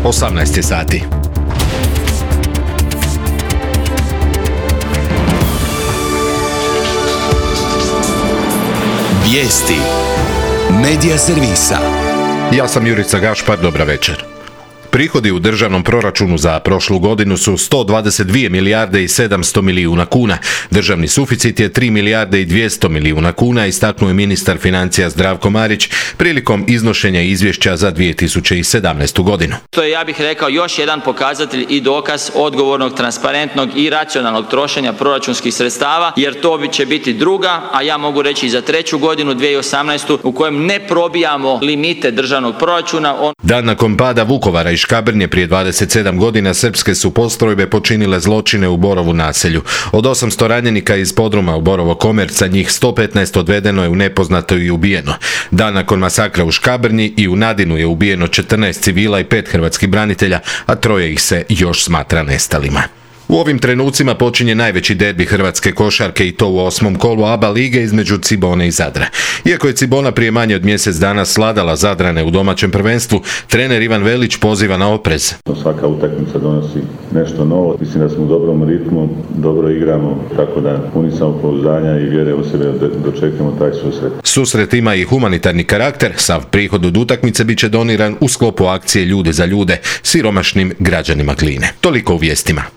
18 je sati. Vijesti Medija servisa. Ja sam Jurica Gašpar, dobra večer. Prihodi u državnom proračunu za prošlu godinu su 122 milijarde i 700 milijuna kuna. Državni suficit je 3 milijarde i 200 milijuna kuna, istaknuo je ministar financija Zdravko Marić prilikom iznošenja izvješća za 2017. godinu. To je, ja bih rekao, još jedan pokazatelj i dokaz odgovornog, transparentnog i racionalnog trošenja proračunskih sredstava, jer to će biti druga, a ja mogu reći i za treću godinu, 2018. u kojem ne probijamo limite državnog proračuna. Dan nakon pada Vukovara i Škabrnje prije 27 godina srpske su postrojbe počinile zločine u Borovu naselju. Od 800 ranjenika iz podruma u Borovo Komerca, njih 115 odvedeno je u nepoznato i ubijeno. Dan nakon masakra u Škabrnji i u Nadinu je ubijeno 14 civila i 5 hrvatskih branitelja, a 3 ih se još smatra nestalima. U ovim trenucima počinje najveći derbi hrvatske košarke i to u 8. kolu ABA lige između Cibone i Zadra. Iako je Cibona prije manje od mjesec dana sladala Zadrane u domaćem prvenstvu, trener Ivan Velić poziva na oprez. Svaka utakmica donosi nešto novo. Mislim da smo u dobrom ritmu, dobro igramo, tako da puni samopouzdanja i vjere u sebe dočekamo taj susret. Susret ima i humanitarni karakter. Sav prihod od utakmice bit će doniran u sklopu akcije Ljude za ljude siromašnim građanima Gline. Toliko u vijestima.